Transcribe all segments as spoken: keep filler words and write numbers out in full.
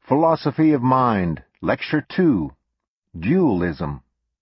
Philosophy of Mind, Lecture two, Dualism.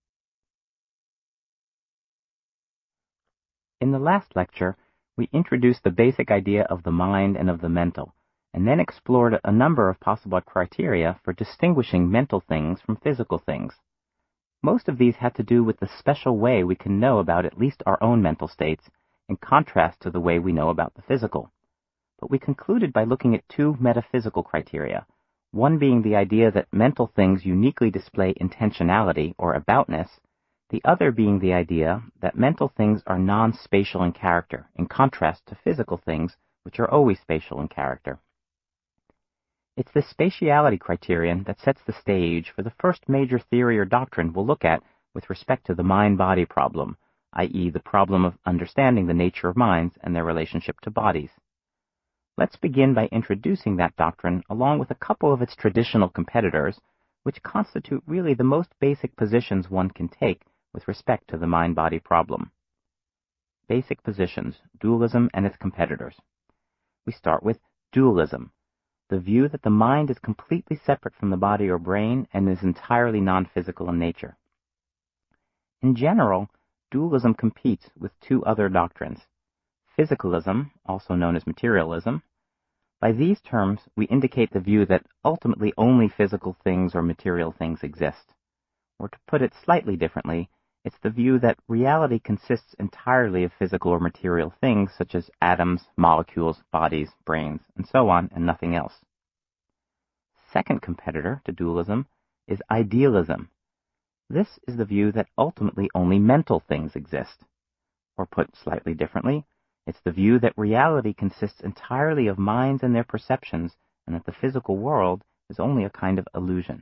In the last lecture, we introduced the basic idea of the mind and of the mental, and then explored a number of possible criteria for distinguishing mental things from physical things. Most of these had to do with the special way we can know about at least our own mental states, in contrast to the way we know about the physical. But we concluded by looking at two metaphysical criteria, one being the idea that mental things uniquely display intentionality or aboutness, the other being the idea that mental things are non-spatial in character, in contrast to physical things, which are always spatial in character. It's the spatiality criterion that sets the stage for the first major theory or doctrine we'll look at with respect to the mind-body problem, that is the problem of understanding the nature of minds and their relationship to bodies. Let's begin by introducing that doctrine along with a couple of its traditional competitors, which constitute really the most basic positions one can take with respect to the mind-body problem. Basic positions, dualism and its competitors. We start with dualism, the view that the mind is completely separate from the body or brain and is entirely non-physical in nature. In general, dualism competes with two other doctrines. Physicalism, also known as materialism. By these terms, we indicate the view that ultimately only physical things or material things exist. Or to put it slightly differently, it's the view that reality consists entirely of physical or material things such as atoms, molecules, bodies, brains, and so on, and nothing else. Second competitor to dualism is idealism. This is the view that ultimately only mental things exist. Or put slightly differently, it's the view that reality consists entirely of minds and their perceptions, and that the physical world is only a kind of illusion.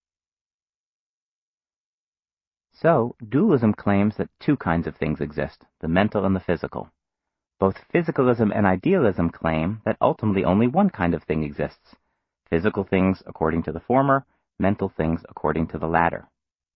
So, dualism claims that two kinds of things exist, the mental and the physical. Both physicalism and idealism claim that ultimately only one kind of thing exists, physical things according to the former, mental things according to the latter.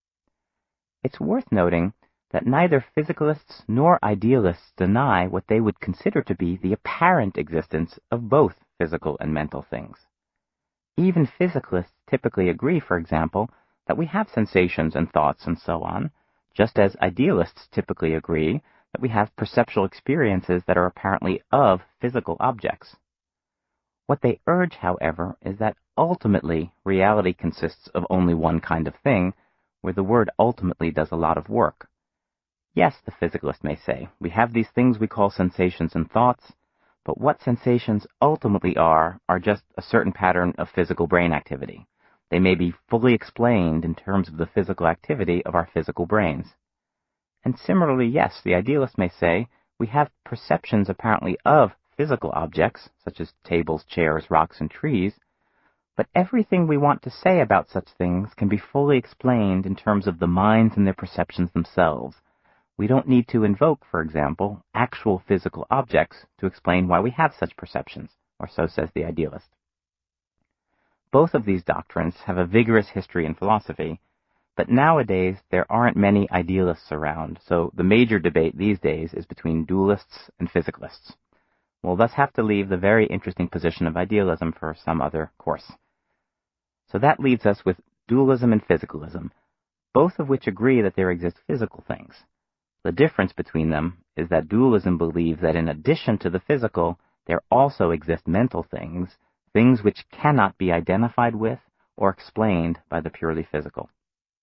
It's worth noting that neither physicalists nor idealists deny what they would consider to be the apparent existence of both physical and mental things. Even physicalists typically agree, for example, that we have sensations and thoughts and so on, just as idealists typically agree that we have perceptual experiences that are apparently of physical objects. What they urge, however, is that ultimately reality consists of only one kind of thing, where the word ultimately does a lot of work. Yes, the physicalist may say, we have these things we call sensations and thoughts, but what sensations ultimately are are just a certain pattern of physical brain activity. They may be fully explained in terms of the physical activity of our physical brains. And similarly, yes, the idealist may say, we have perceptions apparently of physical objects, such as tables, chairs, rocks, and trees, but everything we want to say about such things can be fully explained in terms of the minds and their perceptions themselves. We don't need to invoke, for example, actual physical objects to explain why we have such perceptions, or so says the idealist. Both of these doctrines have a vigorous history in philosophy, but nowadays there aren't many idealists around, so the major debate these days is between dualists and physicalists. We'll thus have to leave the very interesting position of idealism for some other course. So that leaves us with dualism and physicalism, both of which agree that there exist physical things. The difference between them is that dualism believes that in addition to the physical, there also exist mental things, things which cannot be identified with or explained by the purely physical.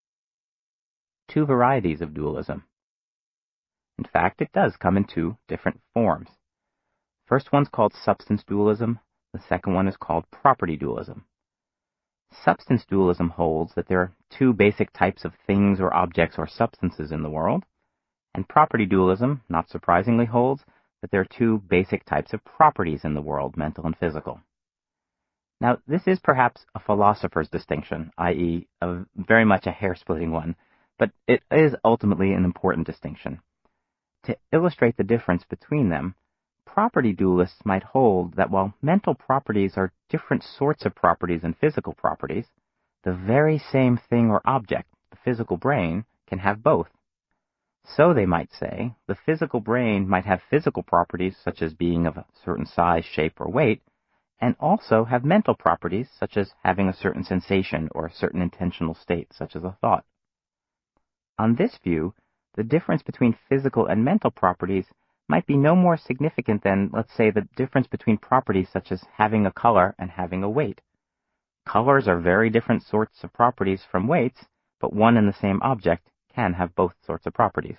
Two varieties of dualism. In fact, it does come in two different forms. First one's called substance dualism, the second one is called property dualism. Substance dualism holds that there are two basic types of things or objects or substances in the world, and property dualism, not surprisingly, holds that there are two basic types of properties in the world, mental and physical. Now, this is perhaps a philosopher's distinction, that is, a very much a hair-splitting one, but it is ultimately an important distinction. To illustrate the difference between them, property dualists might hold that while mental properties are different sorts of properties than physical properties, the very same thing or object, the physical brain, can have both. So, they might say, the physical brain might have physical properties such as being of a certain size, shape, or weight, and also have mental properties such as having a certain sensation or a certain intentional state, such as a thought. On this view, the difference between physical and mental properties might be no more significant than, let's say, the difference between properties such as having a color and having a weight. Colors are very different sorts of properties from weights, but one and the same object can have both sorts of properties.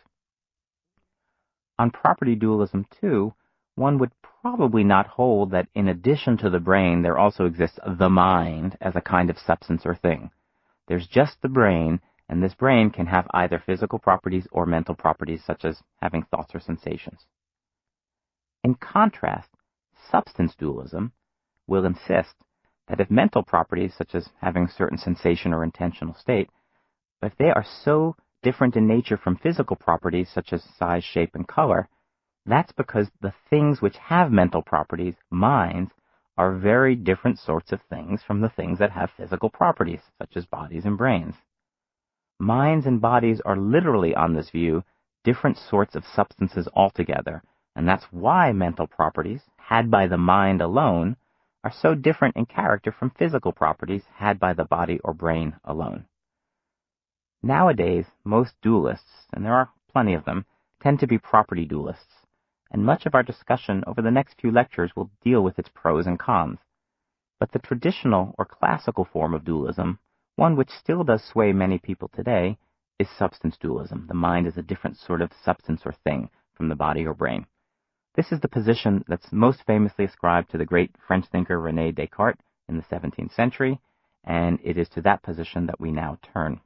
On property dualism, too, one would probably not hold that in addition to the brain, there also exists the mind as a kind of substance or thing. There's just the brain, and this brain can have either physical properties or mental properties, such as having thoughts or sensations. In contrast, substance dualism will insist that if mental properties, such as having a certain sensation or intentional state, if they are so different in nature from physical properties, such as size, shape, and color, that's because the things which have mental properties, minds, are very different sorts of things from the things that have physical properties, such as bodies and brains. Minds and bodies are literally, on this view, different sorts of substances altogether, and that's why mental properties, had by the mind alone, are so different in character from physical properties had by the body or brain alone. Nowadays, most dualists, and there are plenty of them, tend to be property dualists, and much of our discussion over the next few lectures will deal with its pros and cons. But the traditional or classical form of dualism, one which still does sway many people today, is substance dualism. The mind is a different sort of substance or thing from the body or brain. This is the position that's most famously ascribed to the great French thinker René Descartes in the seventeenth century, and it is to that position that we now turn.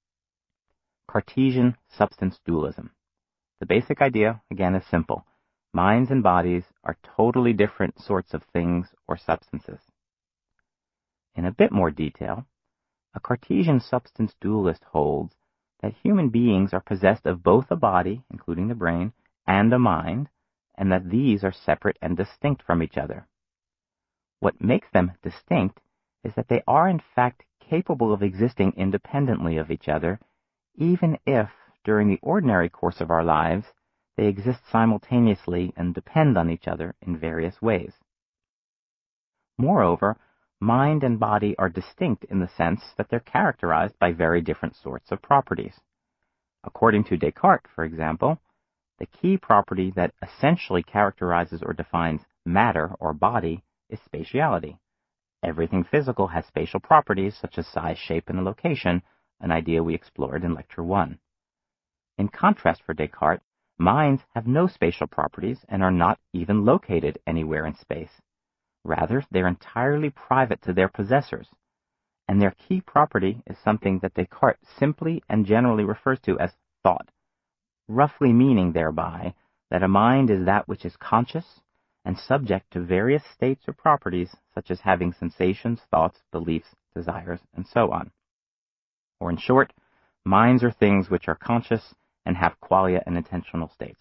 Cartesian substance dualism. The basic idea, again, is simple. Minds and bodies are totally different sorts of things or substances. In a bit more detail, a Cartesian substance dualist holds that human beings are possessed of both a body, including the brain, and a mind, and that these are separate and distinct from each other. What makes them distinct is that they are in fact capable of existing independently of each other, even if, during the ordinary course of our lives, they exist simultaneously and depend on each other in various ways. Moreover, mind and body are distinct in the sense that they're characterized by very different sorts of properties. According to Descartes, for example, the key property that essentially characterizes or defines matter or body is spatiality. Everything physical has spatial properties such as size, shape, and location, an idea we explored in Lecture one. In contrast, for Descartes, minds have no spatial properties and are not even located anywhere in space. Rather, they're entirely private to their possessors, and their key property is something that Descartes simply and generally refers to as thought, roughly meaning thereby that a mind is that which is conscious and subject to various states or properties such as having sensations, thoughts, beliefs, desires, and so on. Or in short, minds are things which are conscious and have qualia and intentional states.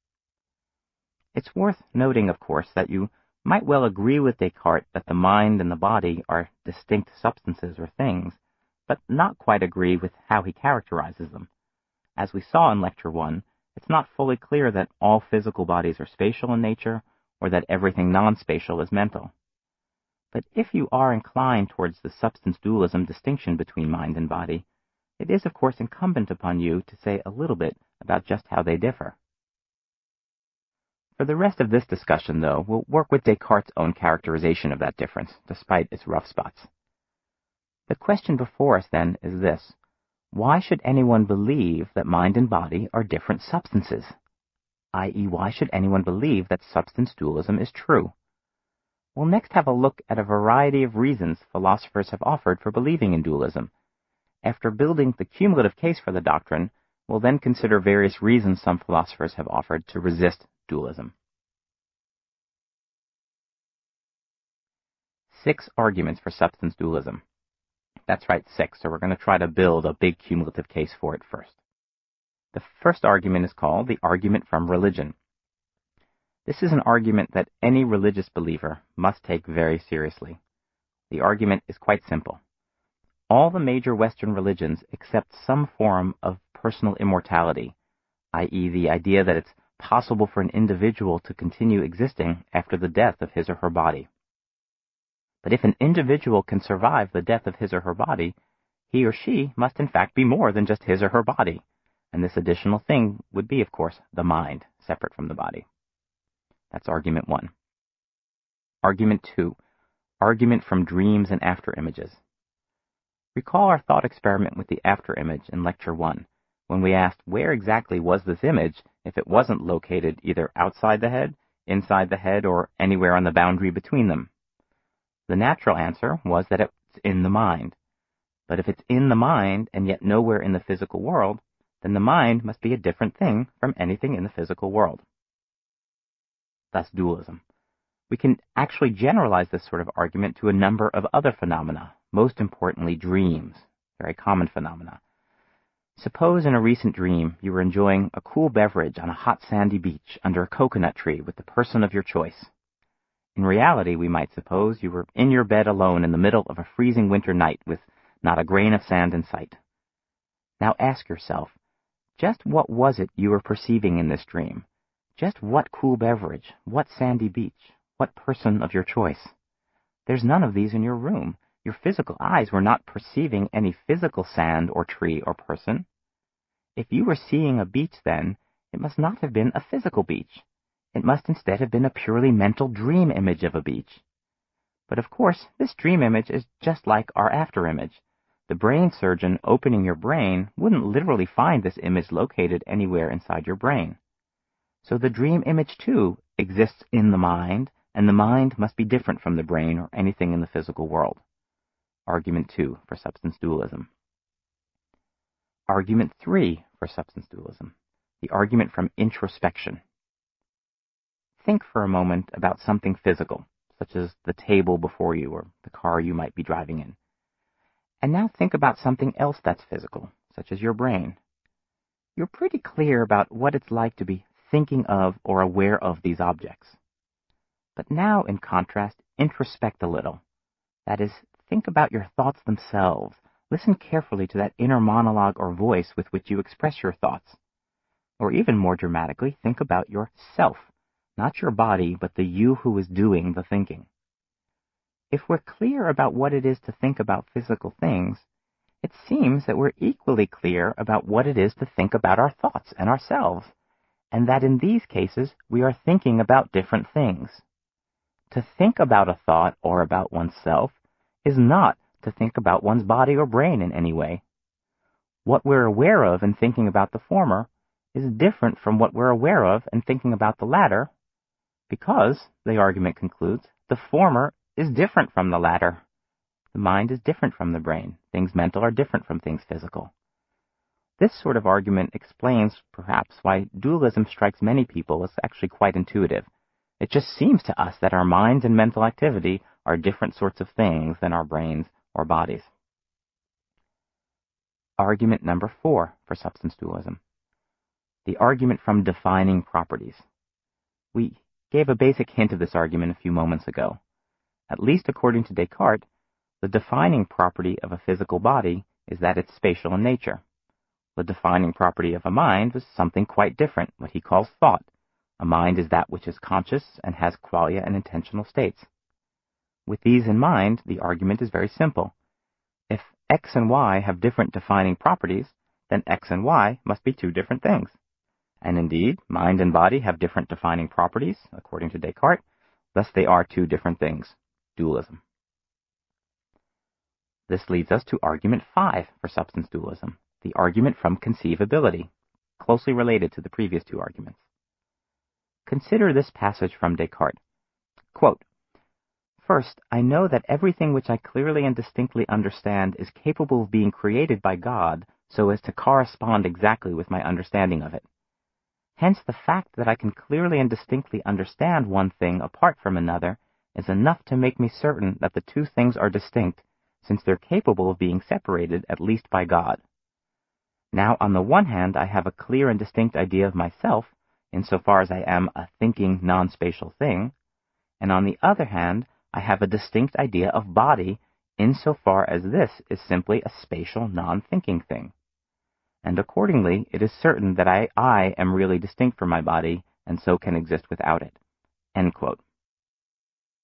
It's worth noting, of course, that you might well agree with Descartes that the mind and the body are distinct substances or things, but not quite agree with how he characterizes them. As we saw in Lecture one, it's not fully clear that all physical bodies are spatial in nature, or that everything non-spatial is mental. But if you are inclined towards the substance dualism distinction between mind and body, it is of course incumbent upon you to say a little bit about just how they differ. For the rest of this discussion, though, we'll work with Descartes' own characterization of that difference, despite its rough spots. The question before us, then, is this. Why should anyone believe that mind and body are different substances? that is, why should anyone believe that substance dualism is true? We'll next have a look at a variety of reasons philosophers have offered for believing in dualism. After building the cumulative case for the doctrine, we'll then consider various reasons some philosophers have offered to resist dualism. Six arguments for substance dualism. That's right, six, so we're going to try to build a big cumulative case for it first. The first argument is called the argument from religion. This is an argument that any religious believer must take very seriously. The argument is quite simple. All the major Western religions accept some form of personal immortality, that is the idea that it's possible for an individual to continue existing after the death of his or her body. But if an individual can survive the death of his or her body, he or she must in fact be more than just his or her body. And this additional thing would be, of course, the mind, separate from the body. That's argument one. Argument two. Argument from dreams and after-images. Recall our thought experiment with the after-image in Lecture one, when we asked where exactly was this image if it wasn't located either outside the head, inside the head, or anywhere on the boundary between them. The natural answer was that it's in the mind. But if it's in the mind and yet nowhere in the physical world, then the mind must be a different thing from anything in the physical world. Thus dualism. We can actually generalize this sort of argument to a number of other phenomena, most importantly dreams, very common phenomena. Suppose in a recent dream you were enjoying a cool beverage on a hot sandy beach under a coconut tree with the person of your choice. In reality, we might suppose you were in your bed alone in the middle of a freezing winter night with not a grain of sand in sight. Now ask yourself, just what was it you were perceiving in this dream? Just what cool beverage? What sandy beach? What person of your choice? There's none of these in your room. Your physical eyes were not perceiving any physical sand or tree or person. If you were seeing a beach then, it must not have been a physical beach. It must instead have been a purely mental dream image of a beach. But of course, this dream image is just like our after image. The brain surgeon opening your brain wouldn't literally find this image located anywhere inside your brain. So the dream image, too, exists in the mind, and the mind must be different from the brain or anything in the physical world. Argument two for substance dualism. Argument three for substance dualism. The argument from introspection. Think for a moment about something physical, such as the table before you or the car you might be driving in. And now think about something else that's physical, such as your brain. You're pretty clear about what it's like to be thinking of or aware of these objects. But now, in contrast, introspect a little. That is, think about your thoughts themselves. Listen carefully to that inner monologue or voice with which you express your thoughts. Or even more dramatically, think about yourself, not your body, but the you who is doing the thinking. If we're clear about what it is to think about physical things, it seems that we're equally clear about what it is to think about our thoughts and ourselves, and that in these cases we are thinking about different things. To think about a thought or about oneself is not to think about one's body or brain in any way. What we're aware of in thinking about the former is different from what we're aware of in thinking about the latter, because, the argument concludes, the former is different from the latter. The mind is different from the brain. Things mental are different from things physical. This sort of argument explains, perhaps, why dualism strikes many people as actually quite intuitive. It just seems to us that our minds and mental activity are different sorts of things than our brains or bodies. Argument number four for substance dualism. The argument from defining properties. We gave a basic hint of this argument a few moments ago. At least according to Descartes, the defining property of a physical body is that it's spatial in nature. The defining property of a mind is something quite different, what he calls thought. A mind is that which is conscious and has qualia and intentional states. With these in mind, the argument is very simple. If X and Y have different defining properties, then X and Y must be two different things. And indeed, mind and body have different defining properties, according to Descartes, thus they are two different things. Dualism. This leads us to argument five for substance dualism, the argument from conceivability, closely related to the previous two arguments. Consider this passage from Descartes. Quote, "First, I know that everything which I clearly and distinctly understand is capable of being created by God so as to correspond exactly with my understanding of it. Hence, the fact that I can clearly and distinctly understand one thing apart from another is enough to make me certain that the two things are distinct, since they're capable of being separated at least by God. Now, on the one hand, I have a clear and distinct idea of myself, insofar as I am a thinking, non-spatial thing, and on the other hand, I have a distinct idea of body, insofar as this is simply a spatial, non-thinking thing. And accordingly, it is certain that I, I am really distinct from my body, and so can exist without it." End quote.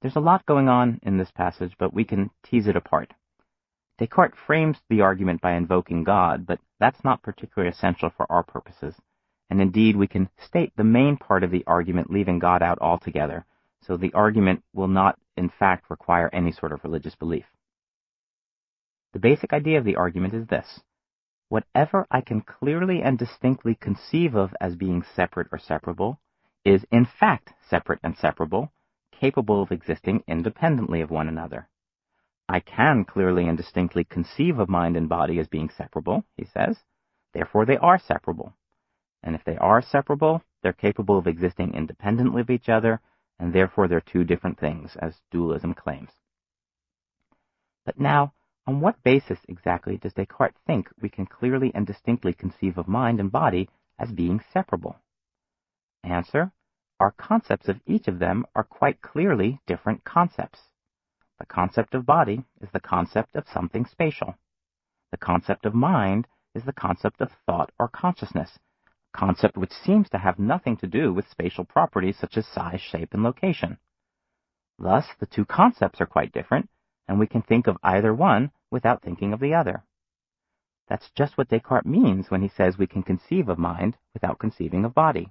There's a lot going on in this passage, but we can tease it apart. Descartes frames the argument by invoking God, but that's not particularly essential for our purposes. And indeed, we can state the main part of the argument leaving God out altogether, so the argument will not, in fact, require any sort of religious belief. The basic idea of the argument is this. Whatever I can clearly and distinctly conceive of as being separate or separable is in fact separate and separable, capable of existing independently of one another. I can clearly and distinctly conceive of mind and body as being separable, he says. Therefore, they are separable. And if they are separable, they're capable of existing independently of each other, and therefore they're two different things, as dualism claims. But now, on what basis exactly does Descartes think we can clearly and distinctly conceive of mind and body as being separable? Answer: our concepts of each of them are quite clearly different concepts. The concept of body is the concept of something spatial. The concept of mind is the concept of thought or consciousness, a concept which seems to have nothing to do with spatial properties such as size, shape, and location. Thus, the two concepts are quite different, and we can think of either one without thinking of the other. That's just what Descartes means when he says we can conceive of mind without conceiving of body.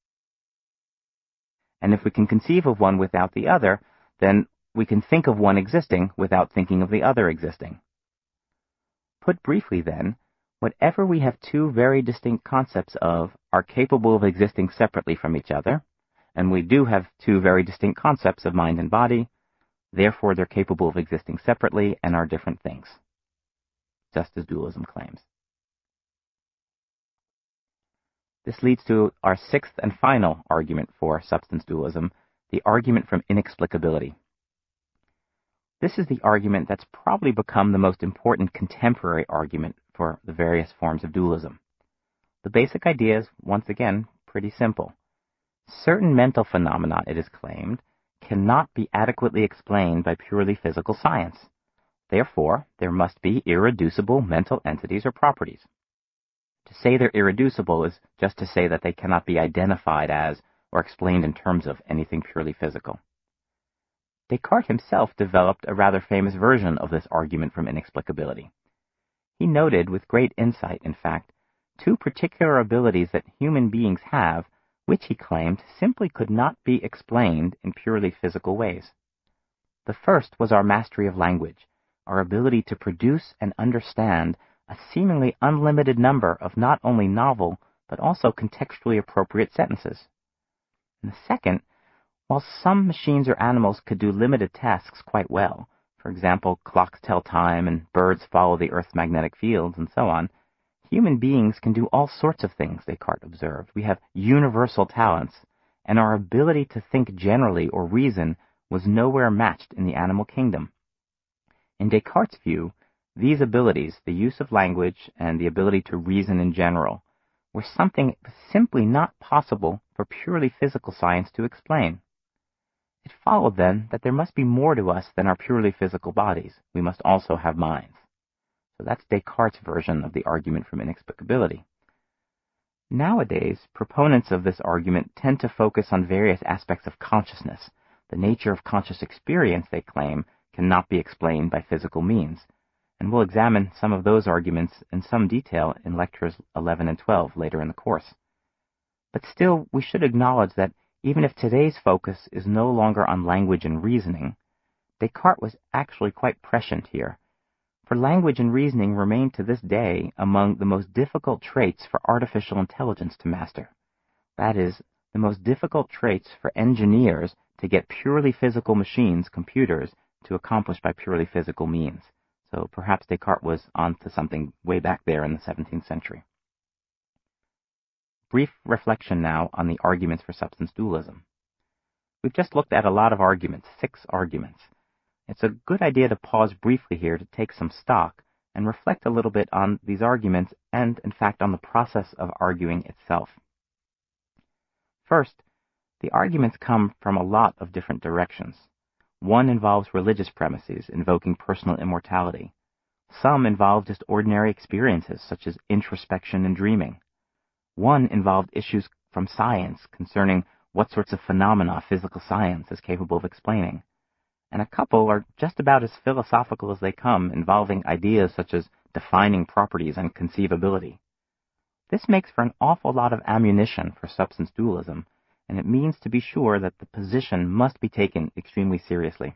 And if we can conceive of one without the other, then we can think of one existing without thinking of the other existing. Put briefly then, whatever we have two very distinct concepts of are capable of existing separately from each other, and we do have two very distinct concepts of mind and body, therefore they're capable of existing separately and are different things, just as dualism claims. This leads to our sixth and final argument for substance dualism, the argument from inexplicability. This is the argument that's probably become the most important contemporary argument for the various forms of dualism. The basic idea is, once again, pretty simple. Certain mental phenomena, it is claimed, cannot be adequately explained by purely physical science. Therefore, there must be irreducible mental entities or properties. To say they're irreducible is just to say that they cannot be identified as or explained in terms of anything purely physical. Descartes himself developed a rather famous version of this argument from inexplicability. He noted with great insight, in fact, two particular abilities that human beings have, which he claimed simply could not be explained in purely physical ways. The first was our mastery of language, our ability to produce and understand a seemingly unlimited number of not only novel, but also contextually appropriate sentences. And the second, while some machines or animals could do limited tasks quite well, for example, clocks tell time and birds follow the Earth's magnetic fields and so on, human beings can do all sorts of things, Descartes observed. We have universal talents, and our ability to think generally or reason was nowhere matched in the animal kingdom. In Descartes' view, these abilities, the use of language and the ability to reason in general, were something simply not possible for purely physical science to explain. It followed, then, that there must be more to us than our purely physical bodies. We must also have minds. So that's Descartes' version of the argument from inexplicability. Nowadays, proponents of this argument tend to focus on various aspects of consciousness. The nature of conscious experience, they claim, cannot be explained by physical means. And we'll examine some of those arguments in some detail in lectures eleven and twelve later in the course. But still, we should acknowledge that even if today's focus is no longer on language and reasoning, Descartes was actually quite prescient here. For language and reasoning remain to this day among the most difficult traits for artificial intelligence to master. That is, the most difficult traits for engineers to get purely physical machines, computers, to accomplish by purely physical means. So perhaps Descartes was onto something way back there in the seventeenth century. Brief reflection now on the arguments for substance dualism. We've just looked at a lot of arguments, six arguments. It's a good idea to pause briefly here to take some stock and reflect a little bit on these arguments and, in fact, on the process of arguing itself. First, the arguments come from a lot of different directions. One involves religious premises, invoking personal immortality. Some involve just ordinary experiences, such as introspection and dreaming. One involved issues from science concerning what sorts of phenomena physical science is capable of explaining. and a couple are just about as philosophical as they come, involving ideas such as defining properties and conceivability. This makes for an awful lot of ammunition for substance dualism, and it means to be sure that the position must be taken extremely seriously.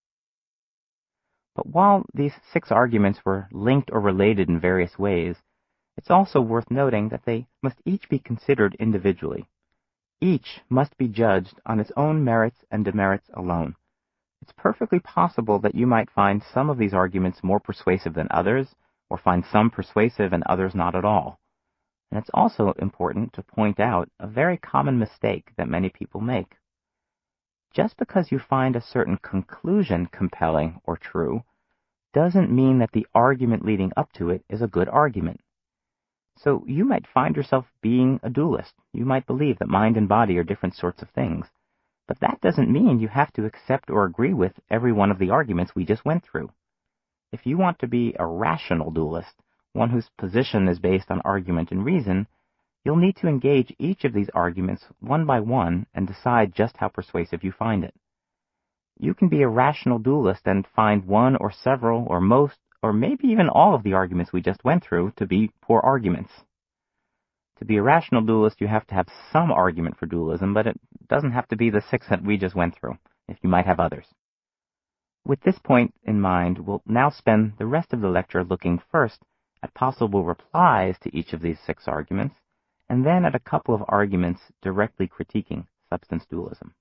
But while these six arguments were linked or related in various ways, it's also worth noting that they must each be considered individually. Each must be judged on its own merits and demerits alone. It's perfectly possible that you might find some of these arguments more persuasive than others, or find some persuasive and others not at all. And it's also important to point out a very common mistake that many people make. Just because you find a certain conclusion compelling or true doesn't mean that the argument leading up to it is a good argument. So you might find yourself being a dualist. You might believe that mind and body are different sorts of things. But that doesn't mean you have to accept or agree with every one of the arguments we just went through. If you want to be a rational dualist, one whose position is based on argument and reason, you'll need to engage each of these arguments one by one and decide just how persuasive you find it. You can be a rational dualist and find one or several or most or maybe even all of the arguments we just went through to be poor arguments. To be a rational dualist, you have to have some argument for dualism, but it doesn't have to be the six that we just went through, if you might have others. With this point in mind, we'll now spend the rest of the lecture looking first at possible replies to each of these six arguments, and then at a couple of arguments directly critiquing substance dualism.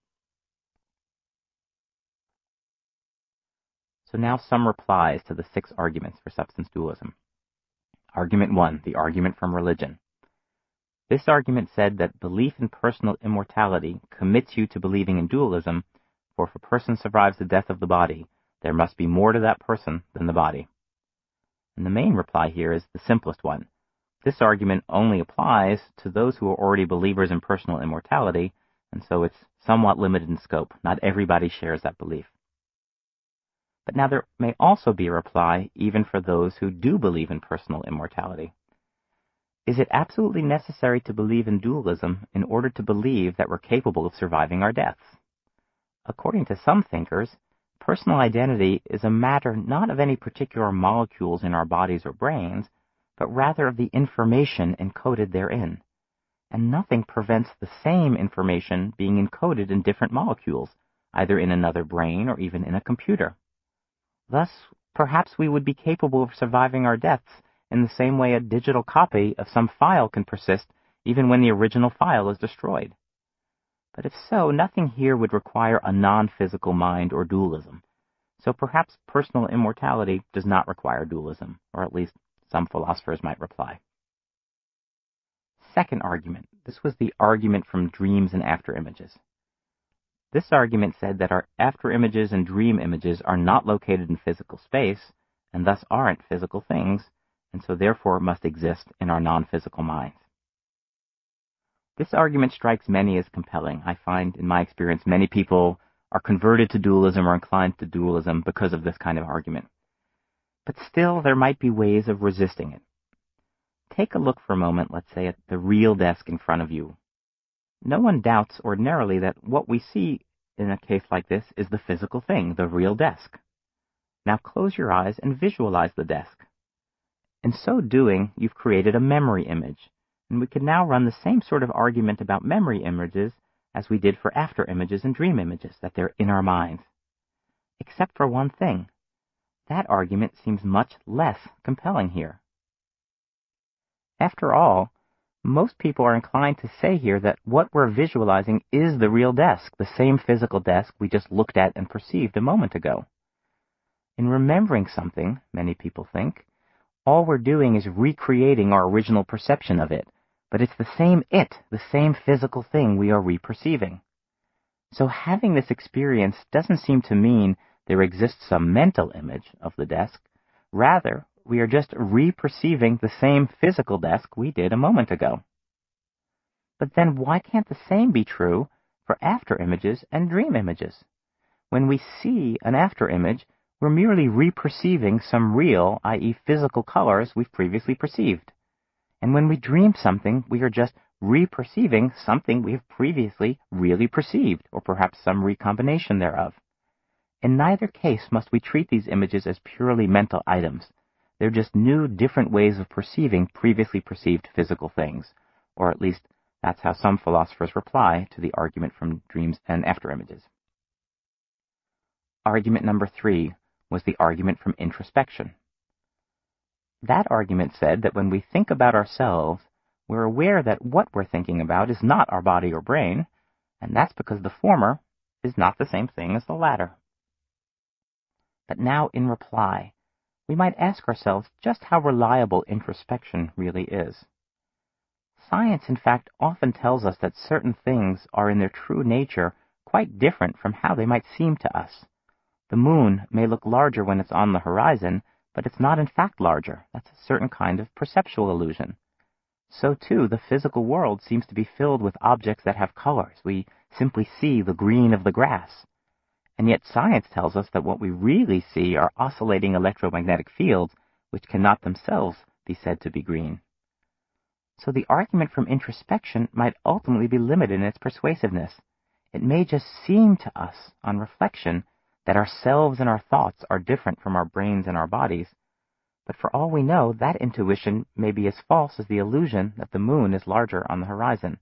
So now some replies to the six arguments for substance dualism. Argument one, the argument from religion. This argument said that belief in personal immortality commits you to believing in dualism, for if a person survives the death of the body, there must be more to that person than the body. And the main reply here is the simplest one. This argument only applies to those who are already believers in personal immortality, and so it's somewhat limited in scope. Not everybody shares that belief. But now there may also be a reply even for those who do believe in personal immortality. Is it absolutely necessary to believe in dualism in order to believe that we're capable of surviving our deaths? According to some thinkers, personal identity is a matter not of any particular molecules in our bodies or brains, but rather of the information encoded therein. And nothing prevents the same information being encoded in different molecules, either in another brain or even in a computer. Thus, perhaps we would be capable of surviving our deaths in the same way a digital copy of some file can persist even when the original file is destroyed. But if so, nothing here would require a non-physical mind or dualism. So perhaps personal immortality does not require dualism, or at least some philosophers might reply. Second argument. This was the argument from dreams and afterimages. This argument said that our afterimages and dream images are not located in physical space, and thus aren't physical things, and so therefore must exist in our non-physical minds. This argument strikes many as compelling. I find, in my experience, many people are converted to dualism or inclined to dualism because of this kind of argument. But still, there might be ways of resisting it. Take a look for a moment, let's say, at the real desk in front of you. No one doubts ordinarily that what we see in a case like this is the physical thing, the real desk. Now close your eyes and visualize the desk. In so doing, you've created a memory image, and we can now run the same sort of argument about memory images as we did for afterimages and dream images, that they're in our minds. Except for one thing. That argument seems much less compelling here. After all, most people are inclined to say here that what we're visualizing is the real desk, the same physical desk we just looked at and perceived a moment ago. In remembering something, many people think, all we're doing is recreating our original perception of it, but it's the same it, the same physical thing we are reperceiving. So having this experience doesn't seem to mean there exists some mental image of the desk. Rather, we are just reperceiving the same physical desk we did a moment ago. But then why can't the same be true for afterimages and dream images? When we see an afterimage, we're merely reperceiving some real, that is physical colors we've previously perceived. And when we dream something, we are just reperceiving something we have previously really perceived, or perhaps some recombination thereof. In neither case must we treat these images as purely mental items. They're just new, different ways of perceiving previously perceived physical things, or at least that's how some philosophers reply to the argument from dreams and afterimages. Argument number three was the argument from introspection. That argument said that when we think about ourselves, we're aware that what we're thinking about is not our body or brain, and that's because the former is not the same thing as the latter. But now, in reply, we might ask ourselves just how reliable introspection really is. Science, in fact, often tells us that certain things are in their true nature quite different from how they might seem to us. The moon may look larger when it's on the horizon, but it's not in fact larger. That's a certain kind of perceptual illusion. So, too, the physical world seems to be filled with objects that have colors. We simply see the green of the grass. And yet science tells us that what we really see are oscillating electromagnetic fields, which cannot themselves be said to be green. So the argument from introspection might ultimately be limited in its persuasiveness. It may just seem to us, on reflection, that ourselves and our thoughts are different from our brains and our bodies, but for all we know, that intuition may be as false as the illusion that the moon is larger on the horizon.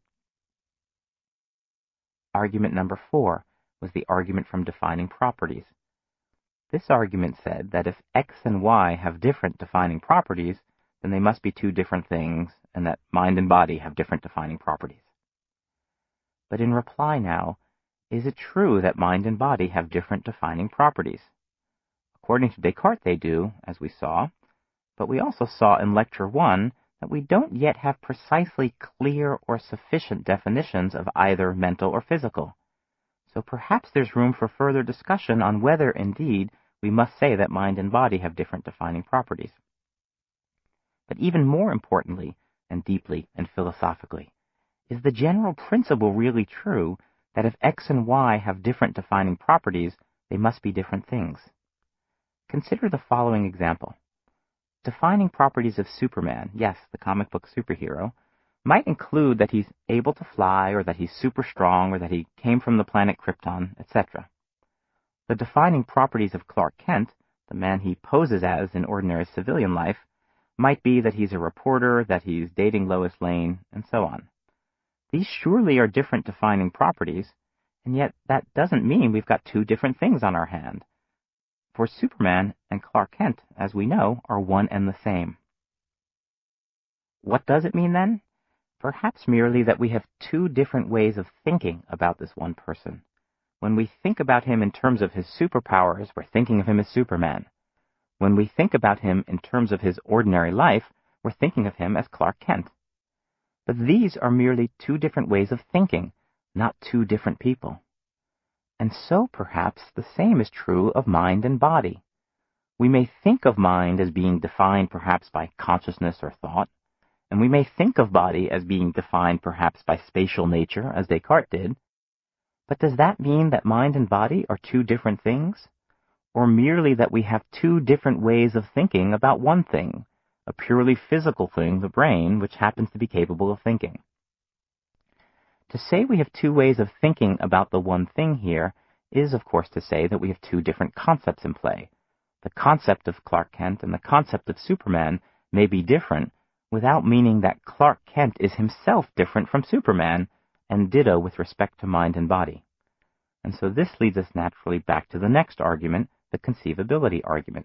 Argument number four was the argument from defining properties. This argument said that if X and Y have different defining properties, then they must be two different things, and that mind and body have different defining properties. But in reply now, is it true that mind and body have different defining properties? According to Descartes they do, as we saw, but we also saw in Lecture one that we don't yet have precisely clear or sufficient definitions of either mental or physical. So perhaps there's room for further discussion on whether, indeed, we must say that mind and body have different defining properties. But even more importantly, and deeply and philosophically, is the general principle really true that if X and Y have different defining properties, they must be different things? Consider the following example. Defining properties of Superman, yes, the comic book superhero, might include that he's able to fly, or that he's super strong, or that he came from the planet Krypton, et cetera. The defining properties of Clark Kent, the man he poses as in ordinary civilian life, might be that he's a reporter, that he's dating Lois Lane, and so on. These surely are different defining properties, and yet that doesn't mean we've got two different things on our hand. For Superman and Clark Kent, as we know, are one and the same. What does it mean then? Perhaps merely that we have two different ways of thinking about this one person. When we think about him in terms of his superpowers, we're thinking of him as Superman. When we think about him in terms of his ordinary life, we're thinking of him as Clark Kent. But these are merely two different ways of thinking, not two different people. And so perhaps the same is true of mind and body. We may think of mind as being defined perhaps by consciousness or thought, and we may think of body as being defined perhaps by spatial nature, as Descartes did. But does that mean that mind and body are two different things? Or merely that we have two different ways of thinking about one thing, a purely physical thing, the brain, which happens to be capable of thinking? To say we have two ways of thinking about the one thing here is, of course, to say that we have two different concepts in play. The concept of Clark Kent and the concept of Superman may be different, without meaning that Clark Kent is himself different from Superman, and ditto with respect to mind and body. And so this leads us naturally back to the next argument, the conceivability argument.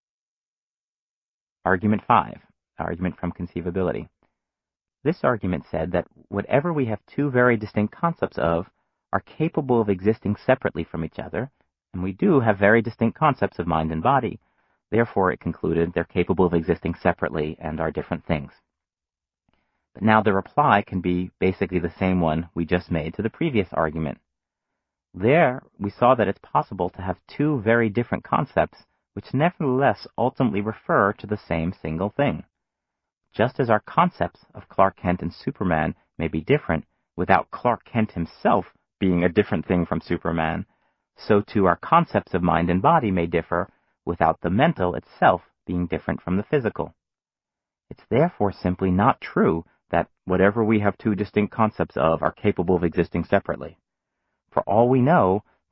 Argument five, argument from conceivability. This argument said that whatever we have two very distinct concepts of are capable of existing separately from each other, and we do have very distinct concepts of mind and body. Therefore, it concluded, they're capable of existing separately and are different things. But now the reply can be basically the same one we just made to the previous argument. There, we saw that it's possible to have two very different concepts which nevertheless ultimately refer to the same single thing. Just as our concepts of Clark Kent and Superman may be different without Clark Kent himself being a different thing from Superman, so too our concepts of mind and body may differ without the mental itself being different from the physical. It's therefore simply not true that whatever we have two distinct concepts of are capable of existing separately. For all we know,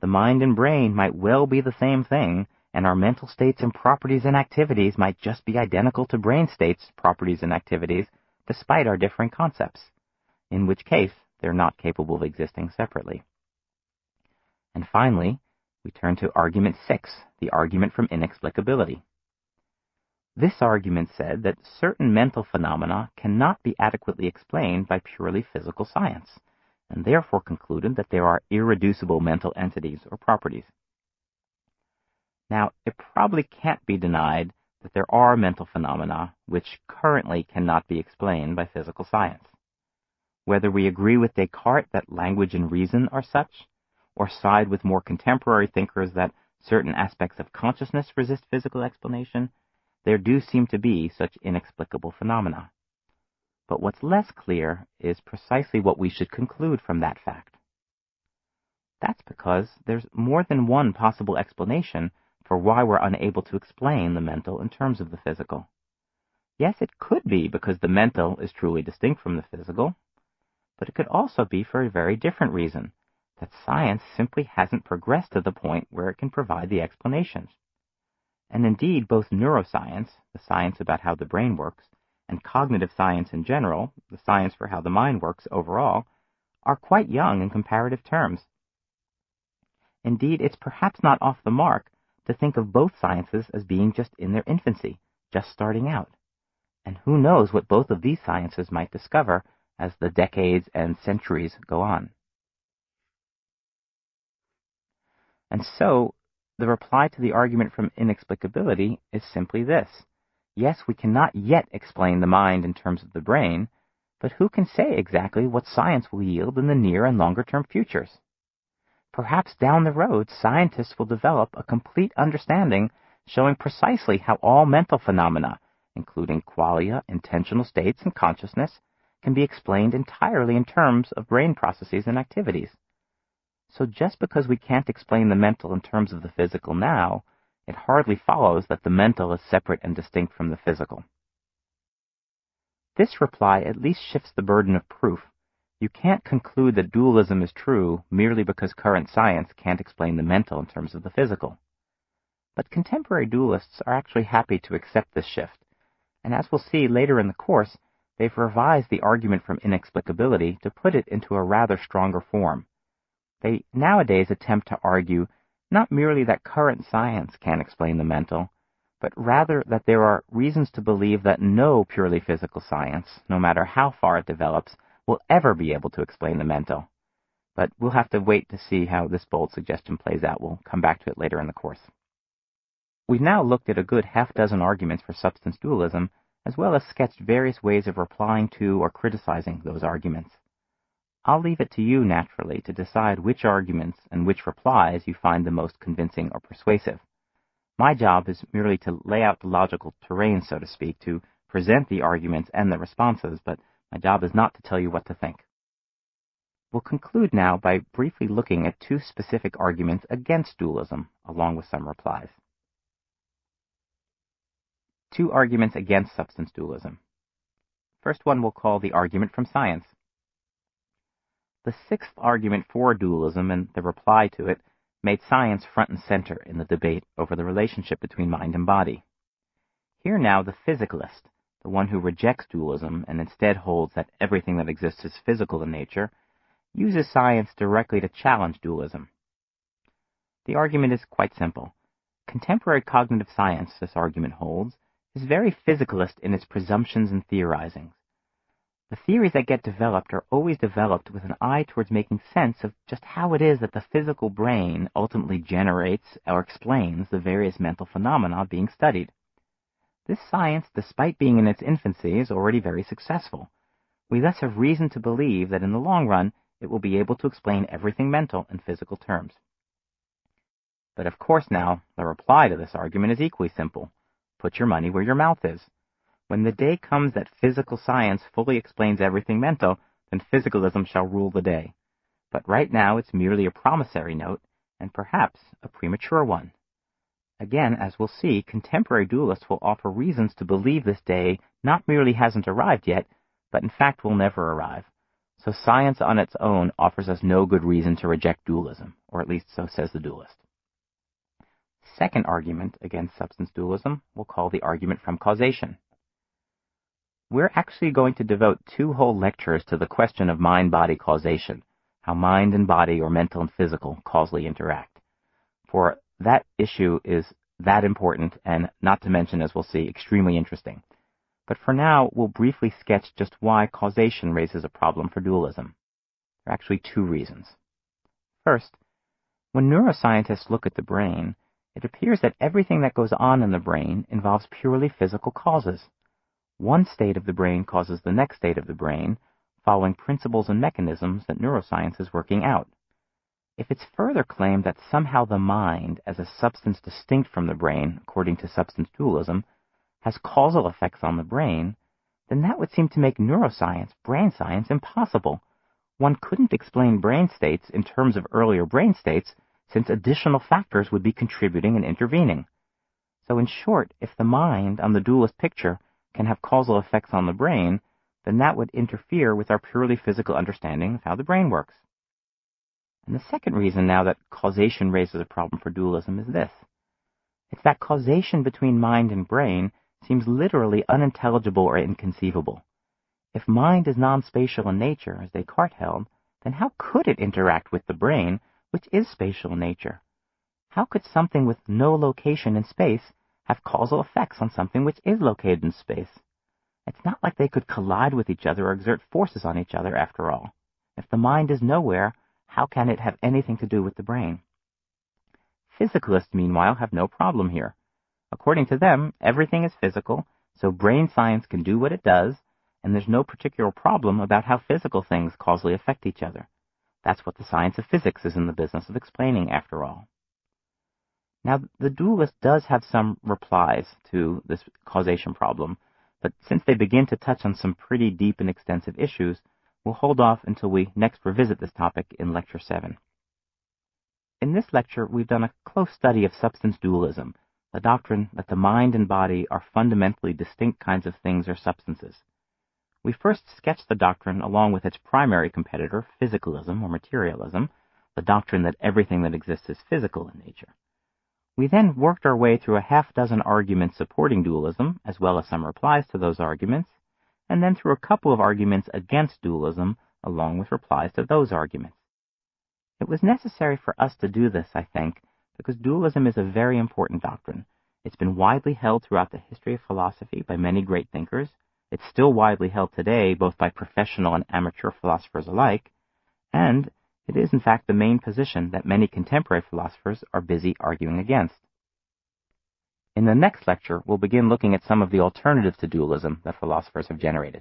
The mind and brain might well be the same thing, and our mental states and properties and activities might just be identical to brain states, properties, and activities, despite our differing concepts, in which case they're not capable of existing separately. And finally, we turn to argument six, the argument from inexplicability. This argument said that certain mental phenomena cannot be adequately explained by purely physical science, and therefore concluded that there are irreducible mental entities or properties. Now, it probably can't be denied that there are mental phenomena which currently cannot be explained by physical science. Whether we agree with Descartes that language and reason are such, or side with more contemporary thinkers that certain aspects of consciousness resist physical explanation, there do seem to be such inexplicable phenomena. But what's less clear is precisely what we should conclude from that fact. That's because there's more than one possible explanation for why we're unable to explain the mental in terms of the physical. Yes, it could be because the mental is truly distinct from the physical, but it could also be for a very different reason, that science simply hasn't progressed to the point where it can provide the explanations. And indeed, both neuroscience, the science about how the brain works, and cognitive science in general, the science for how the mind works overall, are quite young in comparative terms. Indeed, it's perhaps not off the mark to think of both sciences as being just in their infancy, just starting out. And who knows what both of these sciences might discover as the decades and centuries go on. And so, the reply to the argument from inexplicability is simply this. Yes, we cannot yet explain the mind in terms of the brain, but who can say exactly what science will yield in the near and longer-term futures? Perhaps down the road, scientists will develop a complete understanding showing precisely how all mental phenomena, including qualia, intentional states, and consciousness, can be explained entirely in terms of brain processes and activities. So just because we can't explain the mental in terms of the physical now, it hardly follows that the mental is separate and distinct from the physical. This reply at least shifts the burden of proof. You can't conclude that dualism is true merely because current science can't explain the mental in terms of the physical. But contemporary dualists are actually happy to accept this shift, and as we'll see later in the course, they've revised the argument from inexplicability to put it into a rather stronger form. They nowadays attempt to argue not merely that current science can't explain the mental, but rather that there are reasons to believe that no purely physical science, no matter how far it develops, will ever be able to explain the mental. But we'll have to wait to see how this bold suggestion plays out. We'll come back to it later in the course. We've now looked at a good half dozen arguments for substance dualism, as well as sketched various ways of replying to or criticizing those arguments. I'll leave it to you, naturally, to decide which arguments and which replies you find the most convincing or persuasive. My job is merely to lay out the logical terrain, so to speak, to present the arguments and the responses, but my job is not to tell you what to think. We'll conclude now by briefly looking at two specific arguments against dualism, along with some replies. Two arguments against substance dualism. First one we'll call the argument from science. The sixth argument for dualism and the reply to it made science front and center in the debate over the relationship between mind and body. Here now the physicalist, the one who rejects dualism and instead holds that everything that exists is physical in nature, uses science directly to challenge dualism. The argument is quite simple. Contemporary cognitive science, this argument holds, is very physicalist in its presumptions and theorizings. The theories that get developed are always developed with an eye towards making sense of just how it is that the physical brain ultimately generates or explains the various mental phenomena being studied. This science, despite being in its infancy, is already very successful. We thus have reason to believe that in the long run it will be able to explain everything mental in physical terms. But of course now, the reply to this argument is equally simple. Put your money where your mouth is. When the day comes that physical science fully explains everything mental, then physicalism shall rule the day. But right now it's merely a promissory note, and perhaps a premature one. Again, as we'll see, contemporary dualists will offer reasons to believe this day not merely hasn't arrived yet, but in fact will never arrive. So science on its own offers us no good reason to reject dualism, or at least so says the dualist. Second argument against substance dualism we'll call the argument from causation. We're actually going to devote two whole lectures to the question of mind-body causation, how mind and body, or mental and physical, causally interact. For that issue is that important and, not to mention, as we'll see, extremely interesting. But for now, we'll briefly sketch just why causation raises a problem for dualism. There are actually two reasons. First, when neuroscientists look at the brain, it appears that everything that goes on in the brain involves purely physical causes. One state of the brain causes the next state of the brain, following principles and mechanisms that neuroscience is working out. If it's further claimed that somehow the mind, as a substance distinct from the brain, according to substance dualism, has causal effects on the brain, then that would seem to make neuroscience, brain science, impossible. One couldn't explain brain states in terms of earlier brain states, since additional factors would be contributing and intervening. So in short, if the mind, on the dualist picture, can have causal effects on the brain, then that would interfere with our purely physical understanding of how the brain works. And the second reason now that causation raises a problem for dualism is this. It's that causation between mind and brain seems literally unintelligible or inconceivable. If mind is non-spatial in nature, as Descartes held, then how could it interact with the brain, which is spatial in nature? How could something with no location in space have causal effects on something which is located in space? It's not like they could collide with each other or exert forces on each other, after all. If the mind is nowhere, how can it have anything to do with the brain? Physicalists, meanwhile, have no problem here. According to them, everything is physical, so brain science can do what it does, and there's no particular problem about how physical things causally affect each other. That's what the science of physics is in the business of explaining, after all. Now, the dualist does have some replies to this causation problem, but since they begin to touch on some pretty deep and extensive issues, we'll hold off until we next revisit this topic in Lecture seven. In this lecture, we've done a close study of substance dualism, the doctrine that the mind and body are fundamentally distinct kinds of things or substances. We first sketched the doctrine along with its primary competitor, physicalism or materialism, the doctrine that everything that exists is physical in nature. We then worked our way through a half dozen arguments supporting dualism, as well as some replies to those arguments, and then through a couple of arguments against dualism, along with replies to those arguments. It was necessary for us to do this, I think, because dualism is a very important doctrine. It's been widely held throughout the history of philosophy by many great thinkers. It's still widely held today, both by professional and amateur philosophers alike, and it is, in fact, the main position that many contemporary philosophers are busy arguing against. In the next lecture, we'll begin looking at some of the alternatives to dualism that philosophers have generated.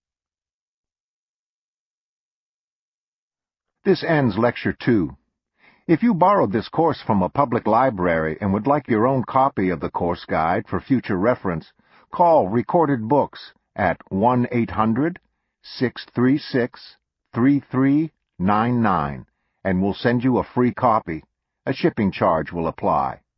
This ends Lecture two. If you borrowed this course from a public library and would like your own copy of the course guide for future reference, call Recorded Books at one eight hundred, six three six, three three nine nine, and we'll send you a free copy. A shipping charge will apply.